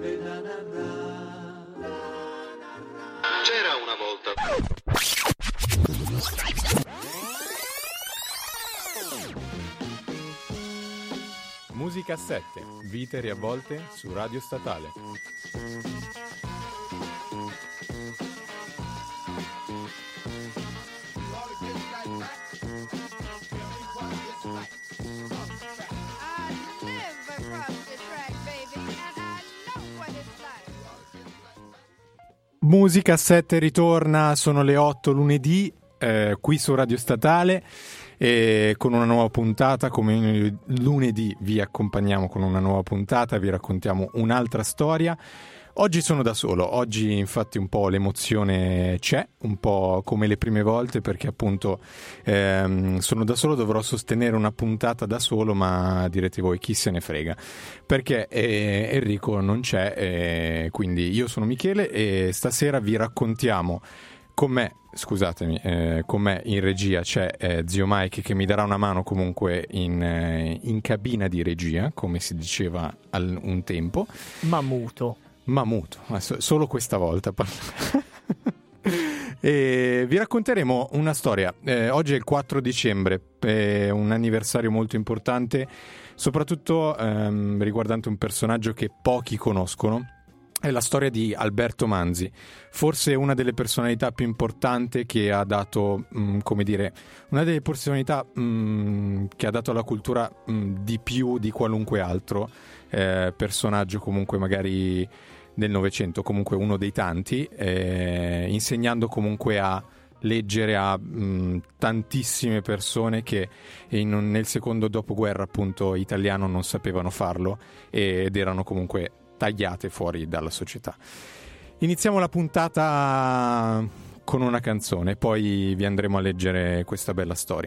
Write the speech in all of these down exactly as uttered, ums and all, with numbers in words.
C'era una volta. Musica a sette, vite riavolte su Radio Statale. Musica a sette ritorna, sono le otto lunedì, eh, qui su Radio Statale, e con una nuova puntata. Come lunedì vi accompagniamo con una nuova puntata, vi raccontiamo un'altra storia. Oggi sono da solo, oggi infatti un po' l'emozione c'è, un po' come le prime volte, perché appunto ehm, sono da solo, dovrò sostenere una puntata da solo, ma direte voi chi se ne frega, perché eh, Enrico non c'è, eh, quindi io sono Michele e stasera vi raccontiamo con me, scusatemi, eh, con me in regia c'è eh, zio Mike che mi darà una mano comunque in, eh, in cabina di regia, come si diceva al, un tempo. Mamuto. Mamuto, solo questa volta. E vi racconteremo una storia. Eh, oggi è il quattro dicembre, è un anniversario molto importante, soprattutto ehm, riguardante un personaggio che pochi conoscono. È la storia di Alberto Manzi, forse una delle personalità più importanti che ha dato, mh, come dire, una delle personalità mh, che ha dato alla cultura mh, di più di qualunque altro eh, personaggio, comunque magari del Novecento, comunque uno dei tanti, eh, insegnando comunque a leggere a mh, tantissime persone che in, nel secondo dopoguerra appunto italiano non sapevano farlo ed erano comunque tagliate fuori dalla società. Iniziamo la puntata con una canzone, poi vi andremo a leggere questa bella storia.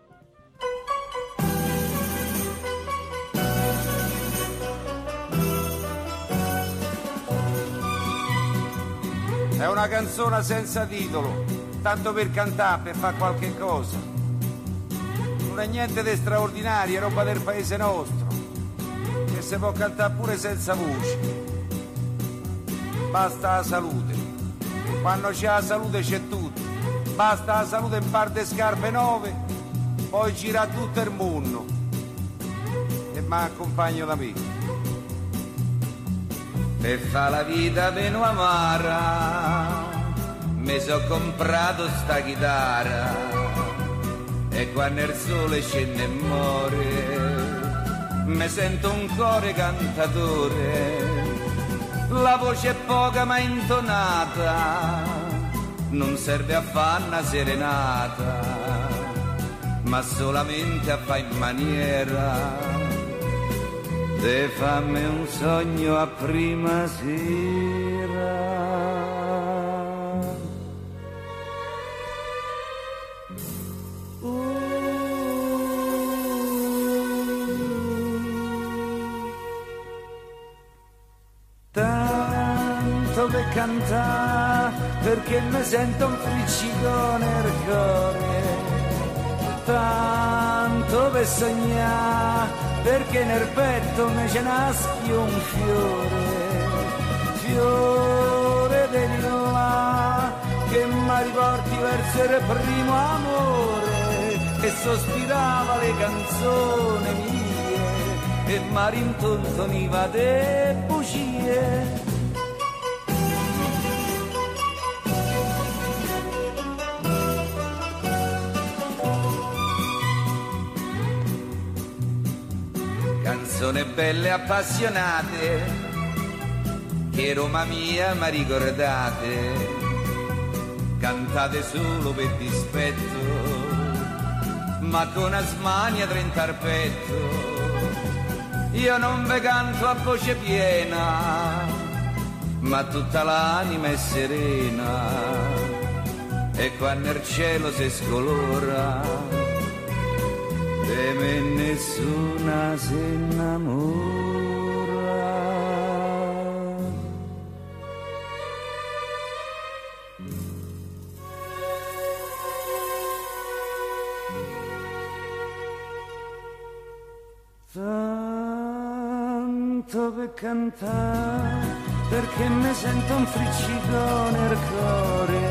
È una canzone senza titolo, tanto per cantare, per fare qualche cosa. Non è niente di straordinario, è roba del paese nostro, che si può cantare pure senza voce. Basta la salute, quando c'è la salute c'è tutto. Basta la salute, un par di scarpe nuove, poi gira tutto il mondo. E mi accompagno da me. Per fa la vita meno amara, mi so comprato sta chitarra, e quando il sole scende e muore, mi sento un cuore cantatore. La voce è poca ma intonata, non serve a fare una serenata, ma solamente a fare in maniera de fammi un sogno a prima sera. Uh. Tanto per cantare, perché mi sento un friccico nel cuore. Tanto per sognare, perché nel petto me ce naschi un fiore, fiore di là, che mi riporti verso il primo amore, che sospirava le canzoni mie e mi rintontoniva de bugie. Canzoni belle appassionate, che Roma mia mi ricordate, cantate solo per dispetto, ma con una smania trentarpetto. Io non ve canto a voce piena, ma tutta l'anima è serena, e quando il cielo si scolora, de me nessuna si innamora. Tanto Tanto per cantare, perché mi sento un friccico nel cuore.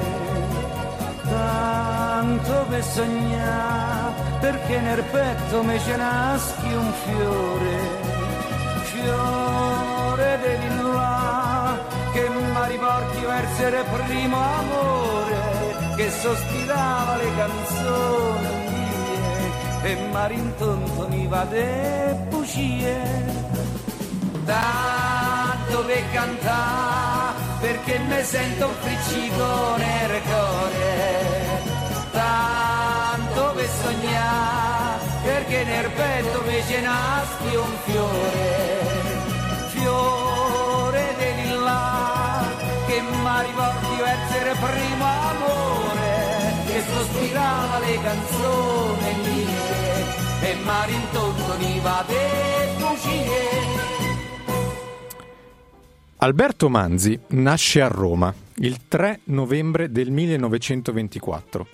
Tanto per sognare, perché nel petto mi ce naschi un fiore. Fiore di là, che mi riporti verso il primo amore, che sospirava le canzoni mie e marintonto mi va de bugie. Tanto per cantare, perché mi sento un friccico nel cuore. Tanto per sognare, perché nel petto mi ce naschi un fiore. Fiore di lilla, che mi riporti verso il primo amore, che sospirava le canzoni mie e marintonto mi va de bugie. Alberto Manzi nasce a Roma il tre novembre del millenovecentoventiquattro.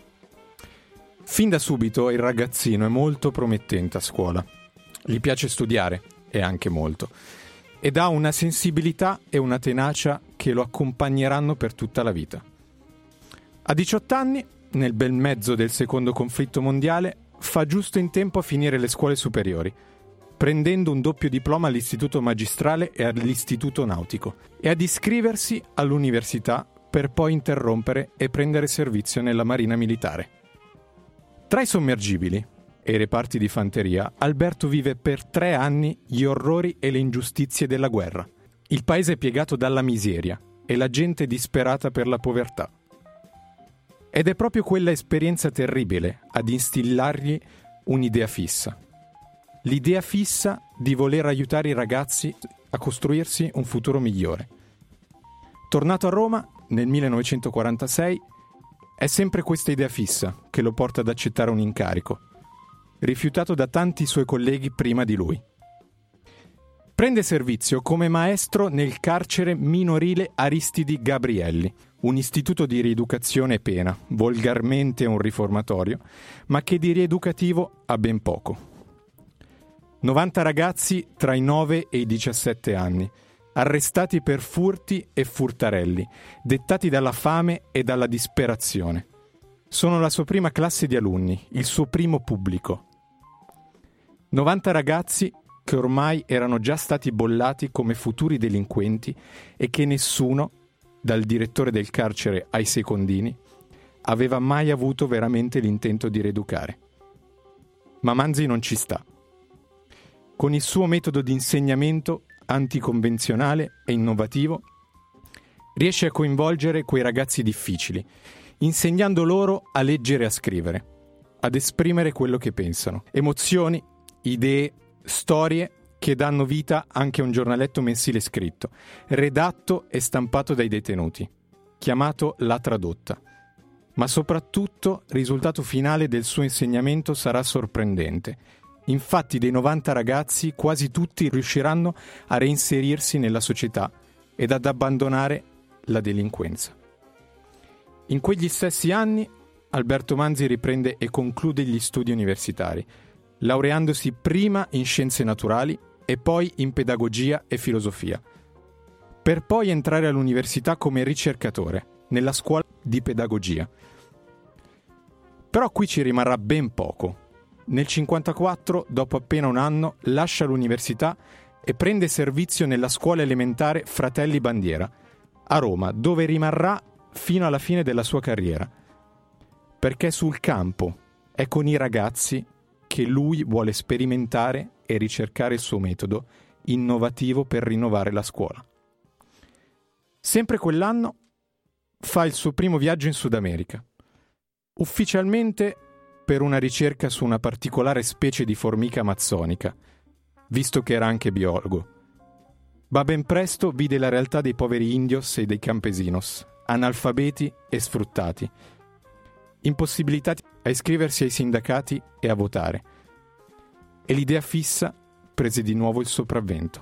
Fin da subito il ragazzino è molto promettente a scuola. Gli piace studiare, e anche molto, ed ha una sensibilità e una tenacia che lo accompagneranno per tutta la vita. A diciotto anni, nel bel mezzo del secondo conflitto mondiale, fa giusto in tempo a finire le scuole superiori, prendendo un doppio diploma all'Istituto Magistrale e all'Istituto Nautico, e ad iscriversi all'università per poi interrompere e prendere servizio nella Marina Militare. Tra i sommergibili e i reparti di fanteria, Alberto vive per tre anni gli orrori e le ingiustizie della guerra. Il paese è piegato dalla miseria e la gente disperata per la povertà. Ed è proprio quella esperienza terribile ad instillargli un'idea fissa. L'idea fissa di voler aiutare i ragazzi a costruirsi un futuro migliore. Tornato a Roma nel millenovecentoquarantasei, è sempre questa idea fissa che lo porta ad accettare un incarico, rifiutato da tanti suoi colleghi prima di lui. Prende servizio come maestro nel carcere minorile Aristidi Gabrielli, un istituto di rieducazione e pena, volgarmente un riformatorio, ma che di rieducativo ha ben poco. novanta ragazzi tra i nove e i diciassette anni, arrestati per furti e furtarelli, dettati dalla fame e dalla disperazione. Sono la sua prima classe di alunni, il suo primo pubblico. novanta ragazzi che ormai erano già stati bollati come futuri delinquenti e che nessuno, dal direttore del carcere ai secondini, aveva mai avuto veramente l'intento di rieducare. Ma Manzi non ci sta. Con il suo metodo di insegnamento anticonvenzionale e innovativo, riesce a coinvolgere quei ragazzi difficili, insegnando loro a leggere e a scrivere, ad esprimere quello che pensano, emozioni, idee, storie che danno vita anche a un giornaletto mensile scritto, redatto e stampato dai detenuti, chiamato La Tradotta. Ma soprattutto il risultato finale del suo insegnamento sarà sorprendente. Infatti dei novanta ragazzi quasi tutti riusciranno a reinserirsi nella società ed ad abbandonare la delinquenza. In quegli stessi anni Alberto Manzi riprende e conclude gli studi universitari, laureandosi prima in scienze naturali e poi in pedagogia e filosofia, per poi entrare all'università come ricercatore nella scuola di pedagogia. Però qui ci rimarrà ben poco. Nel cinquantaquattro, dopo appena un anno, lascia l'università e prende servizio nella scuola elementare Fratelli Bandiera, a Roma, dove rimarrà fino alla fine della sua carriera. Perché sul campo è con i ragazzi che lui vuole sperimentare e ricercare il suo metodo innovativo per rinnovare la scuola. Sempre quell'anno fa il suo primo viaggio in Sud America, ufficialmente per una ricerca su una particolare specie di formica amazzonica, visto che era anche biologo. Ma ben presto vide la realtà dei poveri indios e dei campesinos, analfabeti e sfruttati, impossibilitati a iscriversi ai sindacati e a votare. E l'idea fissa prese di nuovo il sopravvento.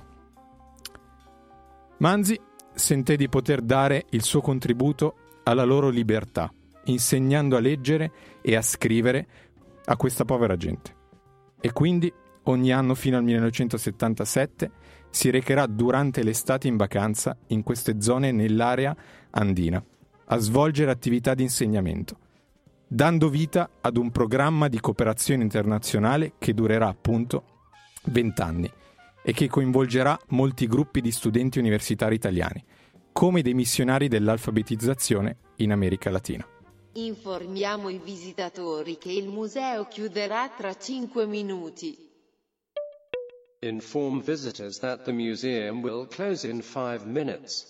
Manzi senté di poter dare il suo contributo alla loro libertà, insegnando a leggere e a scrivere a questa povera gente. E quindi ogni anno fino al millenovecentosettantasette si recherà durante l'estate in vacanza in queste zone nell'area andina a svolgere attività di insegnamento, dando vita ad un programma di cooperazione internazionale che durerà appunto vent'anni e che coinvolgerà molti gruppi di studenti universitari italiani, come dei missionari dell'alfabetizzazione in America Latina. Informiamo i visitatori che il museo chiuderà tra cinque minuti. Inform visitors that the museum will close in five minutes.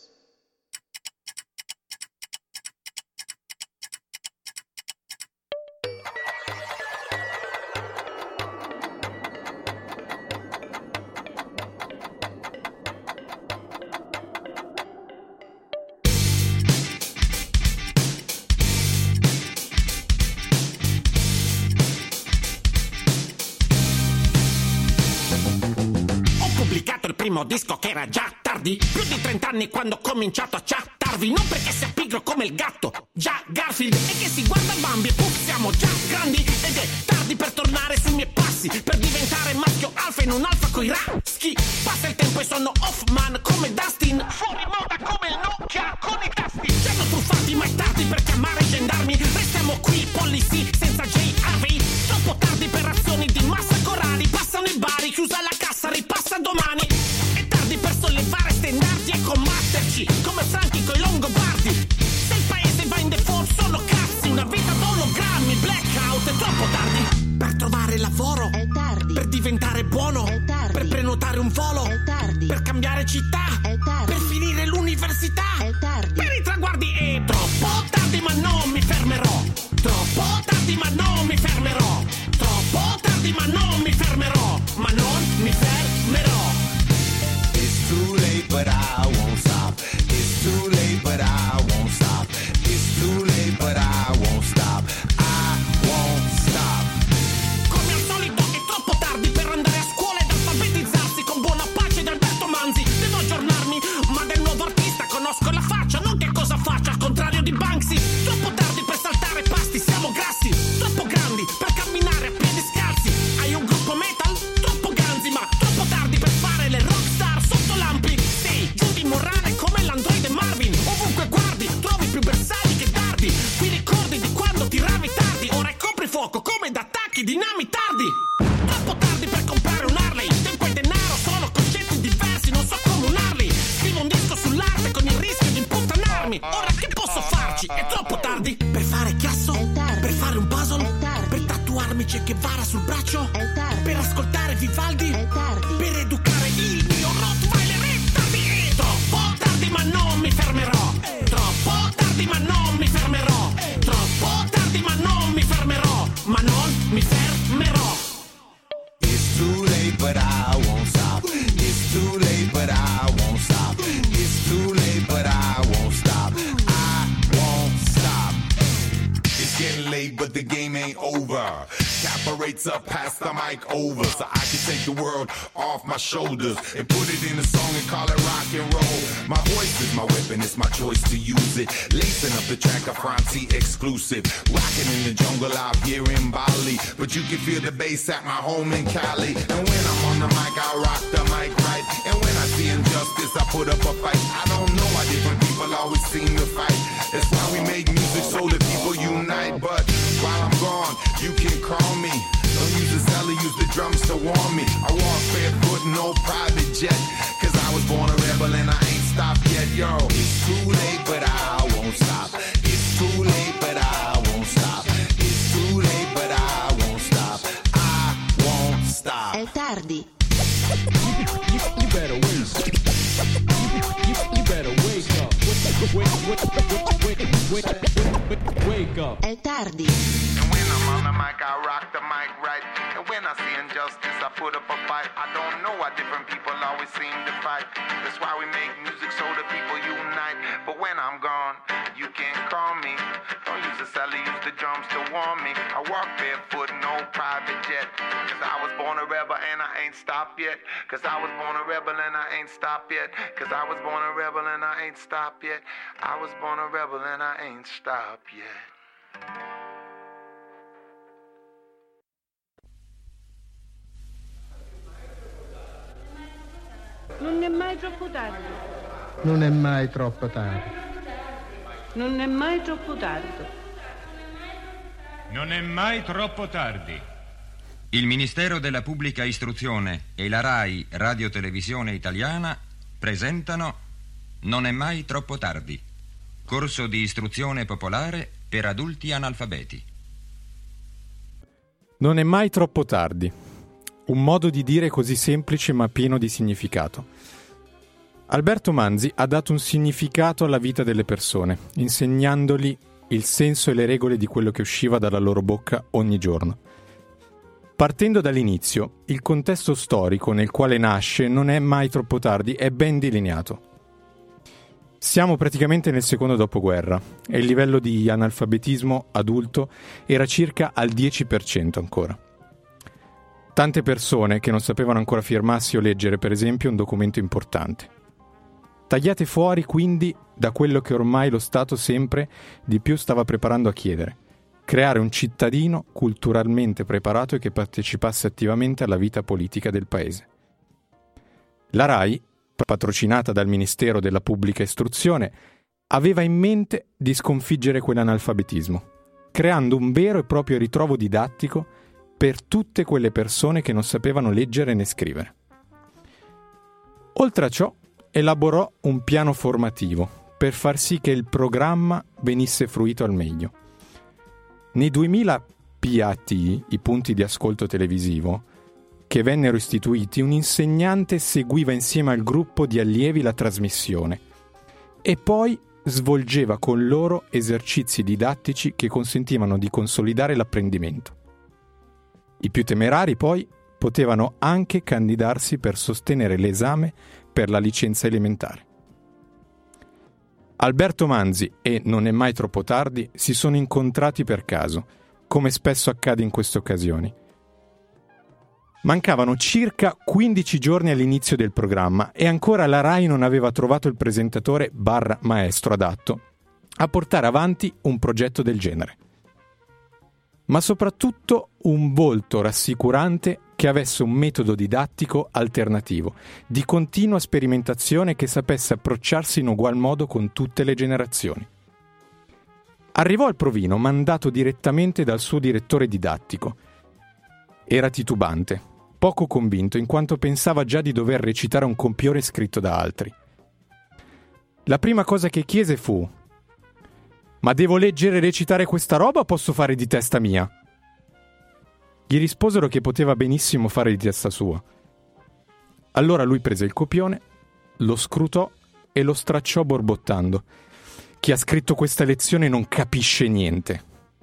Disco che era già tardi, più di trent'anni quando ho cominciato a chattarvi, non perché sia pigro come il gatto, già Garfield, e che si guarda Bambi e puff siamo già grandi, ed è tardi per tornare sui miei passi, per diventare maschio alfa in un alfa coi raschi, passa il tempo e sono off-man come Dustin, fuori moda come il Nokia con i tasti, ci hanno truffati ma è tardi per chiamare i gendarmi, restiamo qui policy senza J R V, troppo tardi per azioni di massa corali, passano i bari, chiusa la cassa, ripassa domani, per sollevare stendardi e combatterci come Franchi coi Longobardi. Se il paese va in default sono cazzi, una vita d'ologrammi, blackout è troppo tardi per trovare lavoro, è tardi per diventare buono, è tardi per prenotare un volo, è tardi per cambiare città, è tardi per finire l'università, è tardi per i traguardi è troppo tardi ma non mi fermerò, troppo tardi ma non mi fermerò, troppo tardi ma non mi fermerò, ma non mi fermerò. Too late, but I won't stop. It's too late, but I won't stop. It's too late, but I won't stop. I won't stop. Come al solito è troppo tardi per andare a scuola ed alfabetizzarsi con buona pace di Alberto Manzi. Devo aggiornarmi, ma del nuovo artista conosco la faccia, non che cosa faccia, al contrario di Banksy. Troppo tardi per saltare pasti, siamo grassi. Troppo grandi per camminare a piedi scalzi. Hai un gruppo metal? Troppo ganzi, ma troppo tardi per fare le rockstar sotto lampi. Sei giù di morale come l'androide Marvin. Ovunque guardi, trovi più bersagli che dardi. Ti ricordi di quando tiravi tardi? Ora è coprifuoco come da attacchi dinamitardi. Troppo tardi per comprare un Harley. Tempo e denaro sono concetti diversi, non so comunarli. Scrivo un disco sull'arte con il rischio di imputtanarmi. Ora che posso farci? È troppo tardi per fare chiasso, è tardi per fare un puzzle, è tardi per tatuarmi Che Guevara sul braccio, è tardi per ascoltare Vivaldi, è tardi per educare il mio Rottweiler. È tardi, è troppo tardi ma non mi fermerò, troppo tardi ma non mi fermerò, troppo tardi ma non mi fermerò, ma non mi fermerò. It's too late, but I won't stop. It's too late, but I won't stop. It's too late, but I won't stop. I won't stop. It's getting late, but the game ain't over. Evaporates up, pass the mic over, so I can take the world off my shoulders and put it in a song and call it rock and roll. My voice is my weapon, it's my choice to use it. Lacing up the track of Franti exclusive. Rocking in the jungle out here in Bali, but you can feel the bass at my home in Cali. And when I'm on the mic, I rock the mic right. And when I see injustice, I put up a fight. I don't know why different people always seem to fight. That's why we make music so that people unite. But while I'm gone, you can call me. Don't use the celly, use the drums to warm me. I walk barefoot, no private jet, cause I was born a rebel and I ain't stopped yet. Yo, it's too late, but I won't stop. It's too late, but I won't stop. It's too late, but I won't stop. I won't stop. è tardi You, you, you better wake up. You, you, you better wake up. Wake, wake, wake, wake, wake, wake up. è tardi And when I'm on the mic, I rock the mic right. And when I see injustice, I put up a fight. I don't know why different people always seem to fight. That's why we make music so that people unite. But when I'm gone, you can't call me. Don't use the celly, use the drums to warm me. I walk barefoot, no private jet. Cause I was born a rebel and I ain't stopped yet. Cause I was born a rebel and I ain't stopped yet. Cause I was born a rebel and I ain't stopped yet. I was born a rebel and I ain't stopped yet. Non è mai troppo tardi. Non è mai troppo tardi. Non è mai troppo tardi. Non è mai troppo tardi. Il Ministero della Pubblica Istruzione e la RAI Radio Televisione Italiana presentano Non è mai troppo tardi, corso di istruzione popolare per adulti analfabeti. Non è mai troppo tardi. Un modo di dire così semplice ma pieno di significato. Alberto Manzi ha dato un significato alla vita delle persone, insegnandogli il senso e le regole di quello che usciva dalla loro bocca ogni giorno. Partendo dall'inizio, il contesto storico nel quale nasce Non è mai troppo tardi è ben delineato. Siamo praticamente nel secondo dopoguerra e il livello di analfabetismo adulto era circa al dieci per cento ancora. Tante persone che non sapevano ancora firmarsi o leggere, per esempio, un documento importante. Tagliate fuori quindi da quello che ormai lo Stato sempre di più stava preparando a chiedere: creare un cittadino culturalmente preparato e che partecipasse attivamente alla vita politica del paese. La RAI, patrocinata dal Ministero della Pubblica Istruzione, aveva in mente di sconfiggere quell'analfabetismo, creando un vero e proprio ritrovo didattico per tutte quelle persone che non sapevano leggere né scrivere. Oltre a ciò, elaborò un piano formativo per far sì che il programma venisse fruito al meglio. Nei duemila P A T, i punti di ascolto televisivo, che vennero istituiti, un insegnante seguiva insieme al gruppo di allievi la trasmissione e poi svolgeva con loro esercizi didattici che consentivano di consolidare l'apprendimento. I più temerari poi potevano anche candidarsi per sostenere l'esame per la licenza elementare. Alberto Manzi e Non è mai troppo tardi si sono incontrati per caso, come spesso accade in queste occasioni. Mancavano circa quindici giorni all'inizio del programma e ancora la RAI non aveva trovato il presentatore barra maestro adatto a portare avanti un progetto del genere. Ma soprattutto un volto rassicurante che avesse un metodo didattico alternativo, di continua sperimentazione che sapesse approcciarsi in ugual modo con tutte le generazioni. Arrivò al provino mandato direttamente dal suo direttore didattico. Era titubante, poco convinto in quanto pensava già di dover recitare un compione scritto da altri. La prima cosa che chiese fu: «Ma devo leggere e recitare questa roba o posso fare di testa mia?» Gli risposero che poteva benissimo fare di testa sua. Allora lui prese il copione, lo scrutò e lo stracciò borbottando. «Chi ha scritto questa lezione non capisce niente».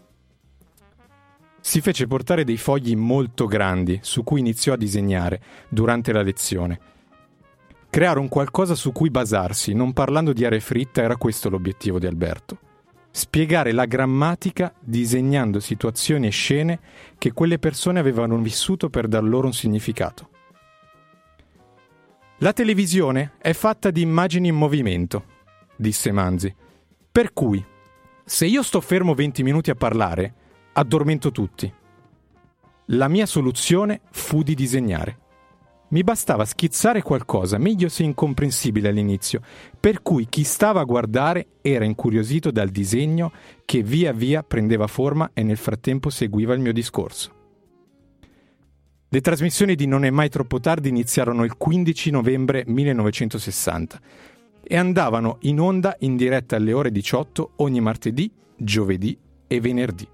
Si fece portare dei fogli molto grandi su cui iniziò a disegnare durante la lezione. Creare un qualcosa su cui basarsi, non parlando di aria fritta, era questo l'obiettivo di Alberto. Spiegare la grammatica disegnando situazioni e scene che quelle persone avevano vissuto per dar loro un significato. «La televisione è fatta di immagini in movimento», disse Manzi. «Per cui, se io sto fermo venti minuti a parlare, addormento tutti. La mia soluzione fu di disegnare. Mi bastava schizzare qualcosa, meglio se incomprensibile all'inizio, per cui chi stava a guardare era incuriosito dal disegno che via via prendeva forma e nel frattempo seguiva il mio discorso». Le trasmissioni di Non è mai troppo tardi iniziarono il quindici novembre millenovecentosessanta e andavano in onda in diretta alle ore diciotto ogni martedì, giovedì e venerdì.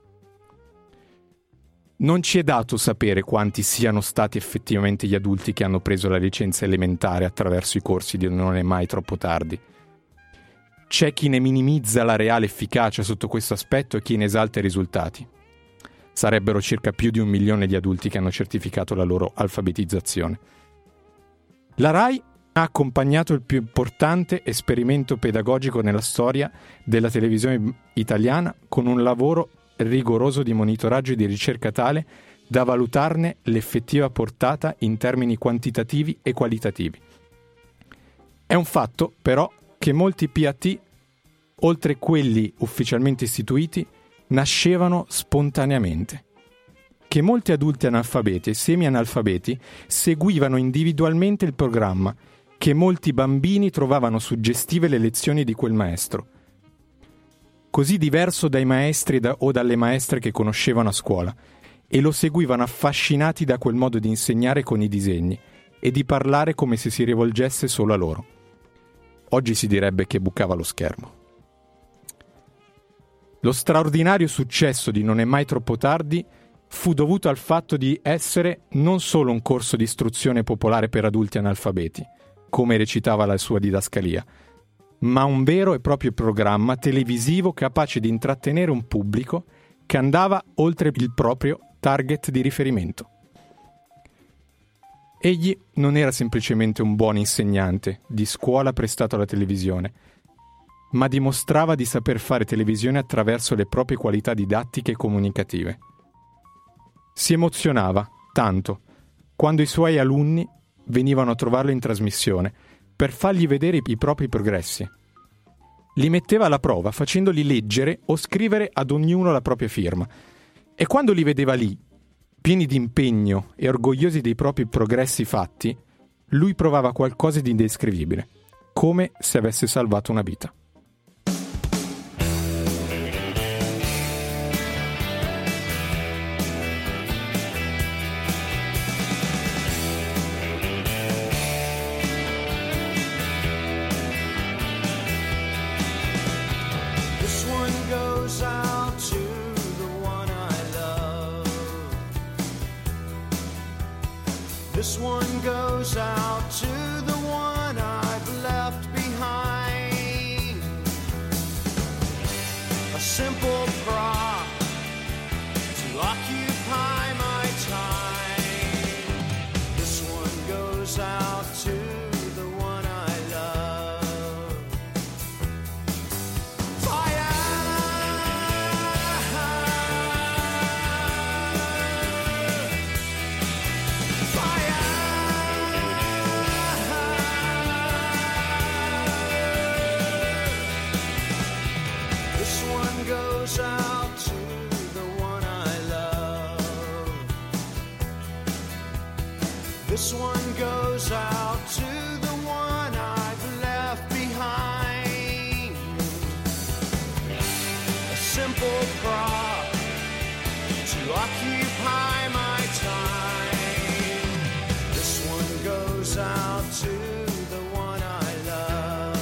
Non ci è dato sapere quanti siano stati effettivamente gli adulti che hanno preso la licenza elementare attraverso i corsi di Non è mai troppo tardi. C'è chi ne minimizza la reale efficacia sotto questo aspetto e chi ne esalta i risultati. Sarebbero circa più di un milione di adulti che hanno certificato la loro alfabetizzazione. La RAI ha accompagnato il più importante esperimento pedagogico nella storia della televisione italiana con un lavoro rigoroso di monitoraggio e di ricerca tale da valutarne l'effettiva portata in termini quantitativi e qualitativi. È un fatto, però, che molti P A T, oltre quelli ufficialmente istituiti, nascevano spontaneamente. Che molti adulti analfabeti e semi-analfabeti seguivano individualmente il programma, che molti bambini trovavano suggestive le lezioni di quel maestro. Così diverso dai maestri da, o dalle maestre che conoscevano a scuola, e lo seguivano affascinati da quel modo di insegnare con i disegni e di parlare come se si rivolgesse solo a loro. Oggi si direbbe che bucava lo schermo. Lo straordinario successo di Non è mai troppo tardi fu dovuto al fatto di essere non solo un corso di istruzione popolare per adulti analfabeti, come recitava la sua didascalia, ma un vero e proprio programma televisivo capace di intrattenere un pubblico che andava oltre il proprio target di riferimento. Egli non era semplicemente un buon insegnante di scuola prestato alla televisione, ma dimostrava di saper fare televisione attraverso le proprie qualità didattiche e comunicative. Si emozionava tanto quando i suoi alunni venivano a trovarlo in trasmissione per fargli vedere i propri progressi. Li metteva alla prova facendoli leggere o scrivere ad ognuno la propria firma, e quando li vedeva lì, pieni di impegno e orgogliosi dei propri progressi fatti, lui provava qualcosa di indescrivibile, come se avesse salvato una vita. This one goes out to the one I've left behind. A simple prop to occupy my time. This one goes out to the one I love. Fire! Goes out to the one I love. This one goes out to the one I've left behind. A simple prop to occupy my time. This one goes out to the one I love.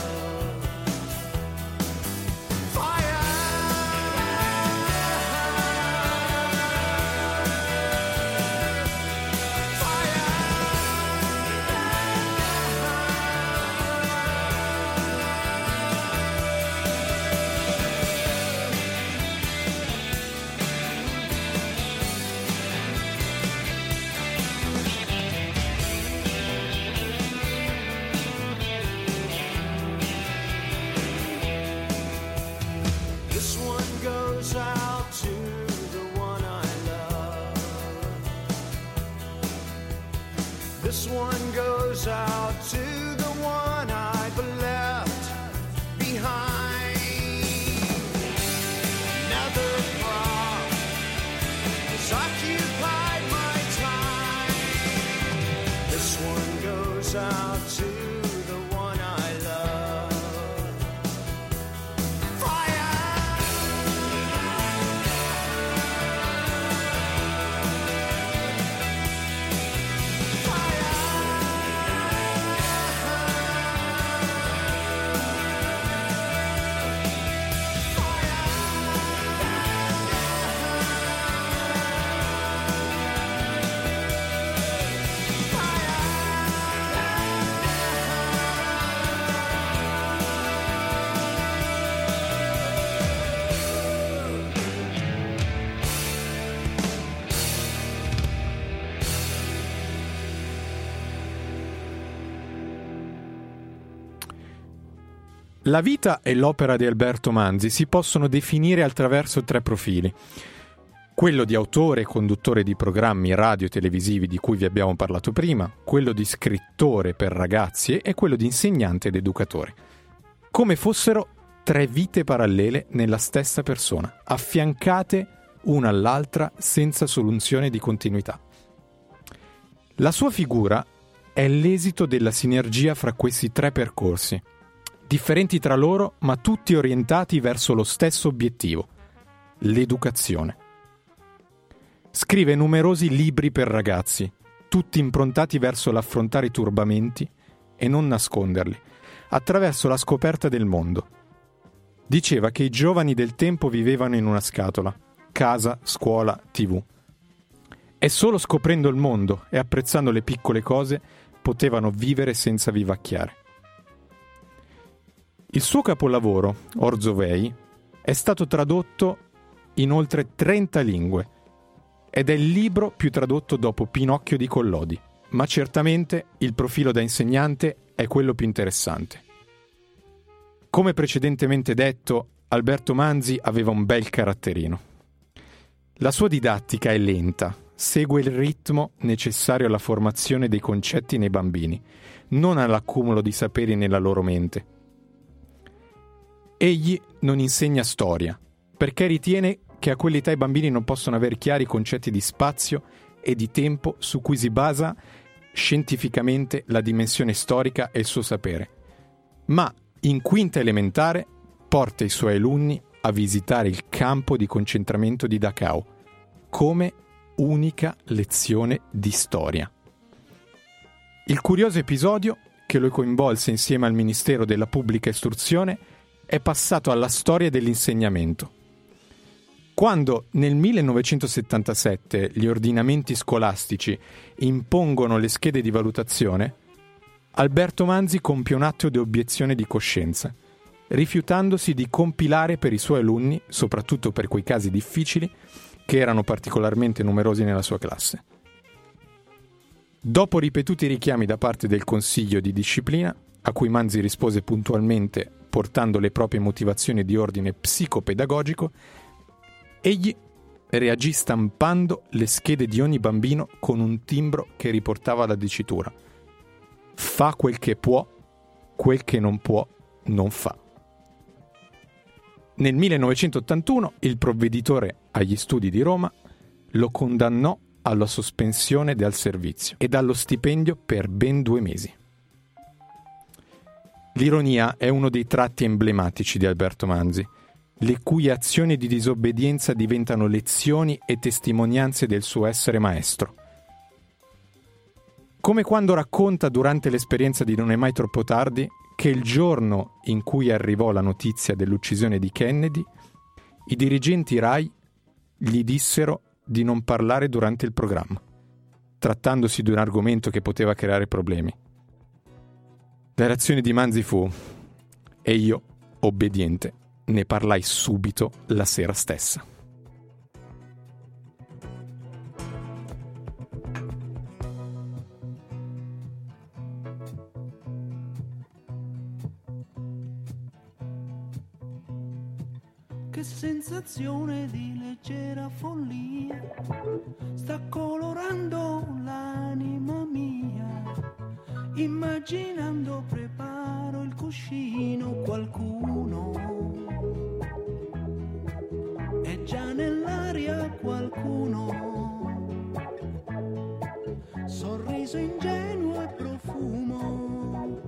This one goes out to the one I've left behind. Another prop has occupied my time. This one goes out to the one I love. La vita e l'opera di Alberto Manzi si possono definire attraverso tre profili. Quello di autore e conduttore di programmi radio e televisivi di cui vi abbiamo parlato prima, quello di scrittore per ragazzi e quello di insegnante ed educatore. Come fossero tre vite parallele nella stessa persona, affiancate una all'altra senza soluzione di continuità. La sua figura è l'esito della sinergia fra questi tre percorsi, differenti tra loro ma tutti orientati verso lo stesso obiettivo, l'educazione. Scrive numerosi libri per ragazzi, tutti improntati verso l'affrontare i turbamenti e non nasconderli, attraverso la scoperta del mondo. Diceva che i giovani del tempo vivevano in una scatola, casa, scuola, tivù. E solo scoprendo il mondo e apprezzando le piccole cose potevano vivere senza vivacchiare. Il suo capolavoro, Orzo Vei, è stato tradotto in oltre trenta lingue ed è il libro più tradotto dopo Pinocchio di Collodi, ma certamente il profilo da insegnante è quello più interessante. Come precedentemente detto, Alberto Manzi aveva un bel caratterino. La sua didattica è lenta, segue il ritmo necessario alla formazione dei concetti nei bambini, non all'accumulo di saperi nella loro mente. Egli non insegna storia, perché ritiene che a quell'età i bambini non possono avere chiari i concetti di spazio e di tempo su cui si basa scientificamente la dimensione storica e il suo sapere. Ma in quinta elementare porta i suoi alunni a visitare il campo di concentramento di Dachau come unica lezione di storia. Il curioso episodio, che lo coinvolse insieme al Ministero della Pubblica Istruzione, è passato alla storia dell'insegnamento. Quando nel millenovecentosettantasette gli ordinamenti scolastici impongono le schede di valutazione, Alberto Manzi compie un atto di obiezione di coscienza, rifiutandosi di compilare per i suoi alunni, soprattutto per quei casi difficili, che erano particolarmente numerosi nella sua classe. Dopo ripetuti richiami da parte del Consiglio di disciplina, a cui Manzi rispose puntualmente portando le proprie motivazioni di ordine psicopedagogico, egli reagì stampando le schede di ogni bambino con un timbro che riportava la dicitura: fa quel che può, quel che non può, non fa. Nel millenovecentottantuno il provveditore agli studi di Roma lo condannò alla sospensione dal servizio e dallo stipendio per ben due mesi. L'ironia è uno dei tratti emblematici di Alberto Manzi, le cui azioni di disobbedienza diventano lezioni e testimonianze del suo essere maestro. Come quando racconta durante l'esperienza di Non è mai troppo tardi che il giorno in cui arrivò la notizia dell'uccisione di Kennedy, i dirigenti Rai gli dissero di non parlare durante il programma, trattandosi di un argomento che poteva creare problemi. La reazione di Manzi fu: e io, obbediente, ne parlai subito la sera stessa. Che sensazione di leggera follia sta colorando l'anima mia, immaginando preparo il cuscino, qualcuno è già nell'aria, qualcuno, sorriso ingenuo e profumo,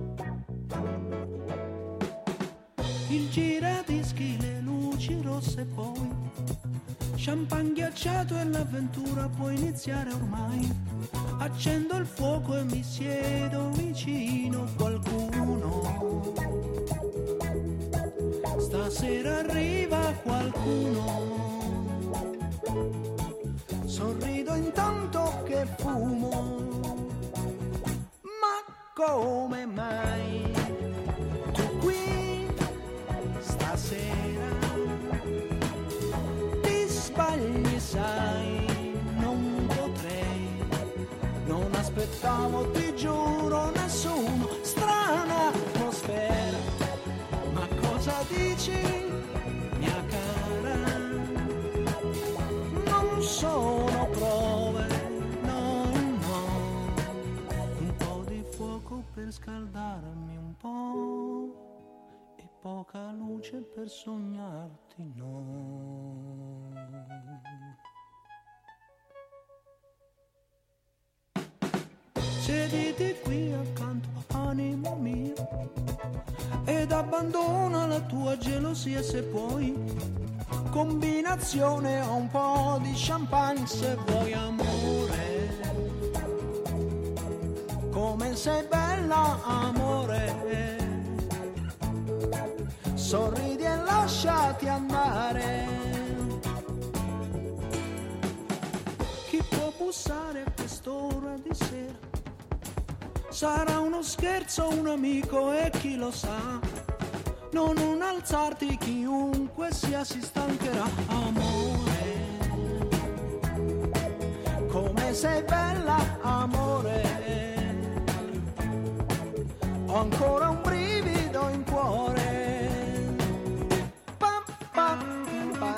il giradischi, le luci rosse, poi champagne ghiacciato e l'avventura può iniziare ormai. Accendo il fuoco e mi siedo vicino, qualcuno, stasera arriva qualcuno, sorrido intanto che fumo, ma come mai tu qui stasera ti sbagli, sai, non potrei, non aspettavo, ti giuro, nessuno, strana atmosfera, ma cosa dici, mia cara, non sono prove, no, no, un po' di fuoco per scaldarmi un po' e poca luce per sognarti, no. Sediti qui abbandona la tua gelosia se puoi. Combinazione o un po' di champagne se vuoi, amore. Come sei bella, amore. Sorridi e lasciati andare. Chi può bussare a quest'ora di sera? Sarà uno scherzo, un amico e chi lo sa. Non, non alzarti, chiunque sia si stancherà, amore. Come sei bella, amore. Ho ancora un brivido in cuore. Pam, pam, pam.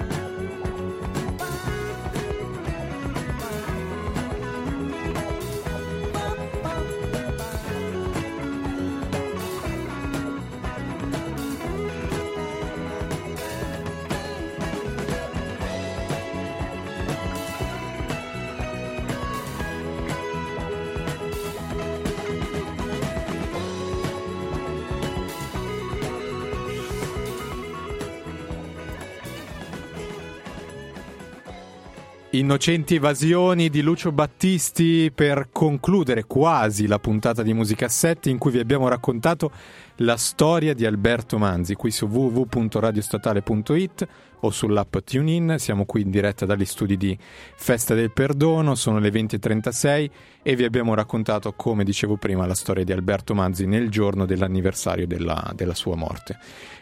Innocenti evasioni di Lucio Battisti per concludere quasi la puntata di Musicassetti in cui vi abbiamo raccontato la storia di Alberto Manzi qui su w w w punto radiostatale punto i t o sull'app TuneIn. Siamo qui in diretta dagli studi di Festa del Perdono, sono le venti e trentasei e vi abbiamo raccontato, come dicevo prima, la storia di Alberto Manzi nel giorno dell'anniversario della, della sua morte.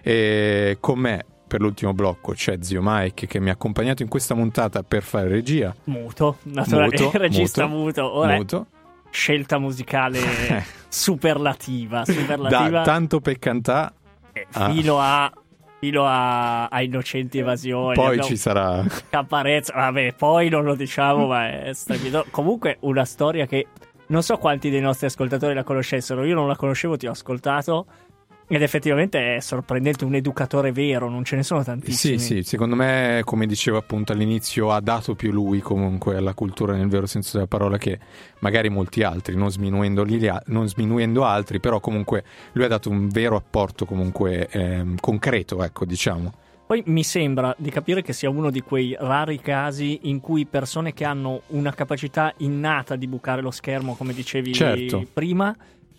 E con me per l'ultimo blocco c'è zio Mike che mi ha accompagnato in questa puntata per fare regia. Muto, naturalmente, muto, regista muto. muto, Ora muto. Scelta musicale superlativa, superlativa. Da tanto per cantà eh, fino ah. a fino a, a Innocenti Evasioni. Poi abbiamo... ci sarà Caparezza, vabbè, poi non lo diciamo, ma è strepitoso. Comunque una storia che non so quanti dei nostri ascoltatori la conoscessero, io non la conoscevo, ti ho ascoltato. Ed effettivamente è sorprendente, un educatore vero, non ce ne sono tantissimi. Sì, sì, secondo me, come dicevo appunto all'inizio, ha dato più lui comunque alla cultura nel vero senso della parola che magari molti altri, non sminuendo, gli, non sminuendo altri, però comunque lui ha dato un vero apporto comunque eh, concreto, ecco, diciamo. Poi mi sembra di capire che sia uno di quei rari casi in cui persone che hanno una capacità innata di bucare lo schermo, come dicevi certo. prima,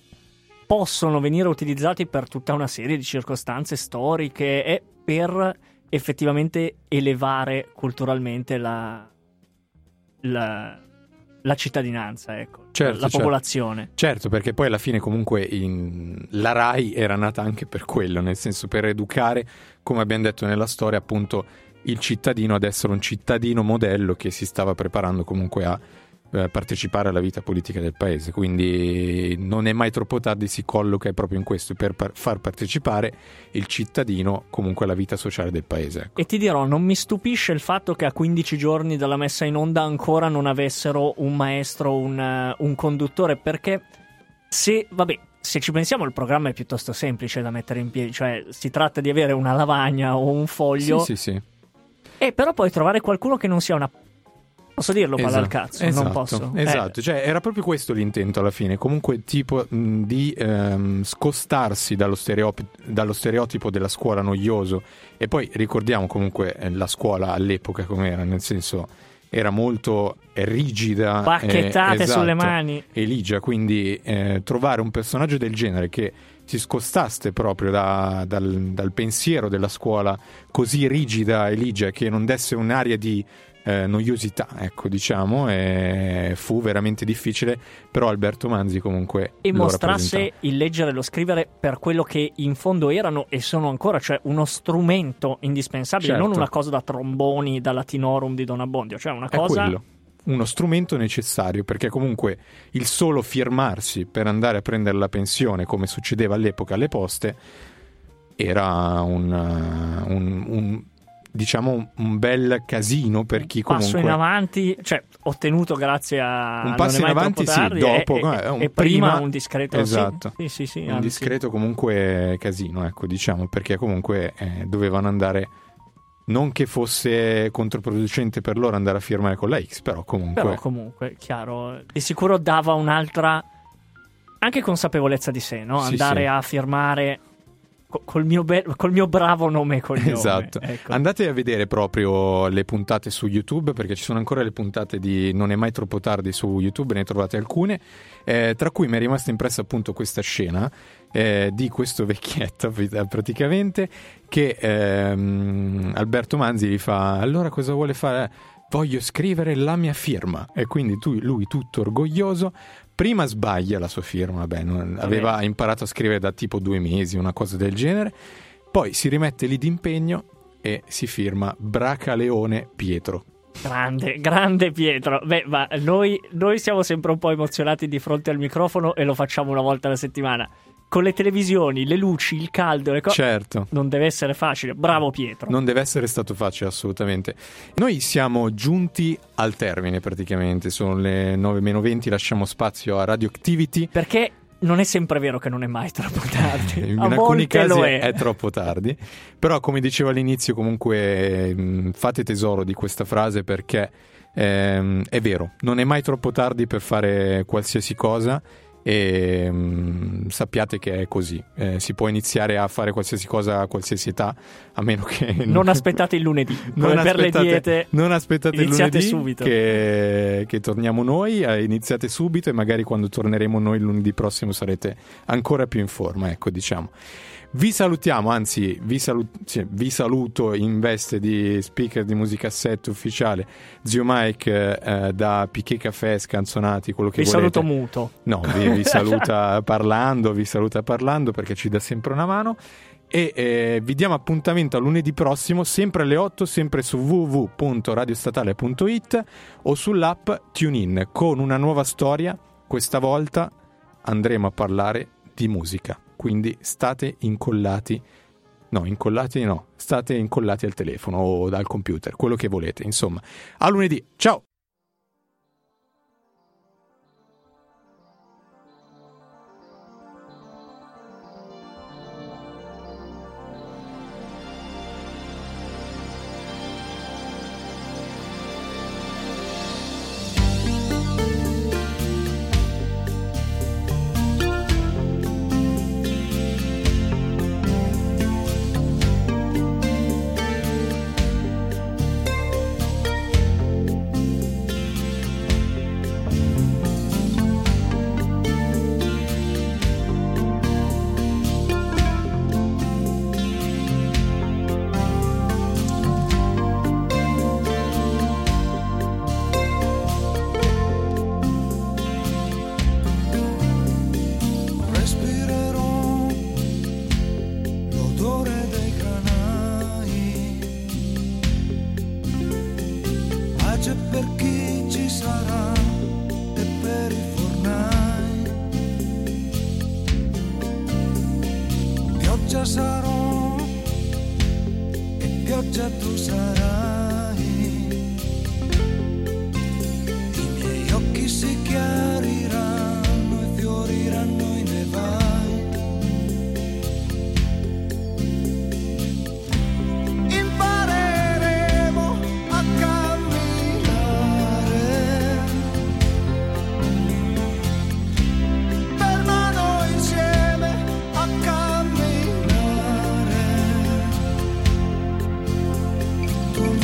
possono venire utilizzati per tutta una serie di circostanze storiche e per effettivamente elevare culturalmente la, la, la cittadinanza, ecco, certo, la certo. popolazione. Certo, perché poi alla fine comunque in... la RAI era nata anche per quello, nel senso per educare, come abbiamo detto nella storia, appunto il cittadino ad essere un cittadino modello che si stava preparando comunque a partecipare alla vita politica del paese, quindi non è mai troppo tardi, si colloca proprio in questo, per par- far partecipare il cittadino comunque alla vita sociale del paese, ecco. E ti dirò, non mi stupisce il fatto che a quindici giorni dalla messa in onda ancora non avessero un maestro, un, un conduttore, perché se, vabbè, se ci pensiamo il programma è piuttosto semplice da mettere in piedi, cioè si tratta di avere una lavagna o un foglio, sì, sì, sì. E però poi trovare qualcuno che non sia una... Posso dirlo, palla esatto, al cazzo, esatto, non posso. Esatto, eh. cioè era proprio questo l'intento alla fine, comunque tipo mh, di ehm, scostarsi dallo, stereop- dallo stereotipo della scuola noioso. E poi ricordiamo comunque eh, la scuola all'epoca com'era, nel senso era molto rigida, bacchettate eh, esatto, sulle mani e ligia, quindi eh, trovare un personaggio del genere che si scostasse proprio da, dal, dal pensiero della scuola così rigida e ligia, che non desse un'aria di Eh, noiosità, ecco, diciamo, e fu veramente difficile, però Alberto Manzi comunque e lo mostrasse il leggere e lo scrivere per quello che in fondo erano e sono ancora, cioè uno strumento indispensabile, certo. non una cosa da tromboni, da latinorum di Don Abbondio, cioè una cosa... È quello, uno strumento necessario, perché comunque il solo firmarsi per andare a prendere la pensione, come succedeva all'epoca alle poste, era un, un, un diciamo un bel casino per chi comunque... Passo in avanti, cioè ottenuto grazie a... Un passo in avanti, sì, dopo... E, eh, un e prima un discreto... Esatto. Sì, sì, sì, un anzi. discreto comunque casino, ecco, diciamo, perché comunque eh, dovevano andare... Non che fosse controproducente per loro andare a firmare con la X, però comunque... Però comunque, chiaro, di sicuro dava un'altra... anche consapevolezza di sé, no? Sì, andare sì. a firmare... col, mio be- col mio bravo nome e cognome. Esatto. Ecco. Andate a vedere proprio le puntate su YouTube, perché ci sono ancora le puntate di Non è mai troppo tardi su YouTube, ne trovate alcune, eh, tra cui mi è rimasta impressa appunto questa scena eh, di questo vecchietto praticamente che ehm, Alberto Manzi gli fa: allora cosa vuole fare? Voglio scrivere la mia firma. E quindi tu, lui tutto orgoglioso prima sbaglia la sua firma, beh, non, aveva imparato a scrivere da tipo due mesi, una cosa del genere, poi si rimette lì d'impegno e si firma Bracaleone Pietro. Grande, grande Pietro. Beh, ma noi, noi siamo sempre un po' emozionati di fronte al microfono e lo facciamo una volta alla settimana. Con le televisioni, le luci, il caldo, le cose. Certo. Non deve essere facile. Bravo Pietro. Non deve essere stato facile, assolutamente. Noi siamo giunti al termine praticamente. Sono le nove meno venti, lasciamo spazio a Radioactivity. Perché non è sempre vero che non è mai troppo tardi. In a alcuni casi lo è. è troppo tardi. Però, come dicevo all'inizio, comunque mh, fate tesoro di questa frase, perché ehm, è vero. Non è mai troppo tardi per fare qualsiasi cosa. E mh, sappiate che è così, eh, si può iniziare a fare qualsiasi cosa a qualsiasi età, a meno che non aspettate il lunedì come per le diete, non aspettate il iniziate lunedì subito. Che, che torniamo noi, eh, iniziate subito e magari quando torneremo noi il lunedì prossimo sarete ancora più in forma, ecco, diciamo. Vi salutiamo, anzi vi, salut- cioè, vi saluto in veste di speaker di Musicassette ufficiale, Zio Mike eh, da Piché Caffè, Scanzonati, quello che vi volete. saluto muto. No, vi, vi saluta parlando, vi saluta parlando perché ci dà sempre una mano. E eh, vi diamo appuntamento a lunedì prossimo, sempre alle otto, sempre su w w w punto radiostatale punto i t o sull'app TuneIn, con una nuova storia. Questa volta andremo a parlare di musica. Quindi state incollati, no, incollati no, state incollati al telefono o dal computer, quello che volete, insomma. A lunedì, ciao! Sarò e pioggia tu sarai, i miei occhi si chiariranno e fioriranno i nevai, impareremo a camminare per mano insieme a camminare. Tu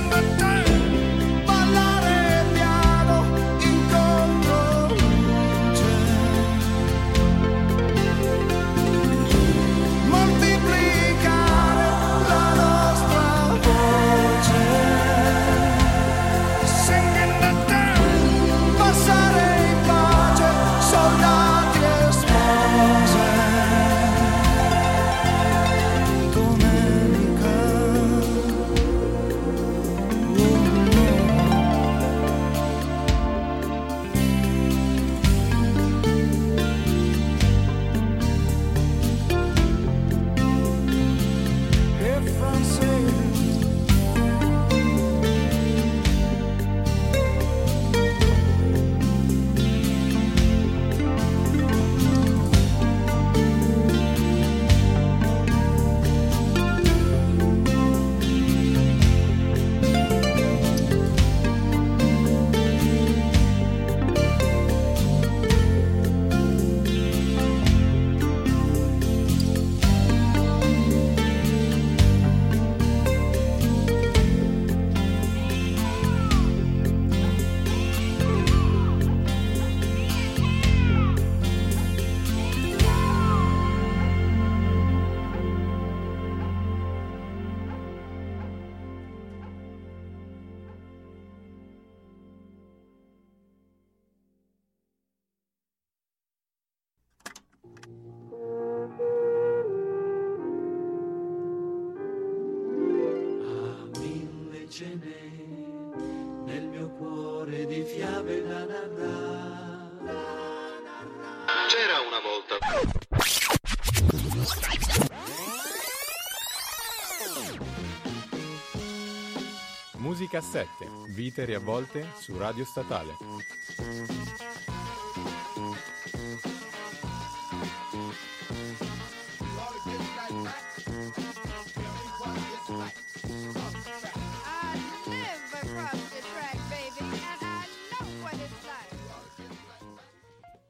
Singing the day, ballare piano in controluce, moltiplicare la nostra voce. Singing the day, passare in pace, soldati e spose. Nel mio cuore di fiabe da narrare. C'era una volta. Musica a sette, vite riavvolte su Radio Statale.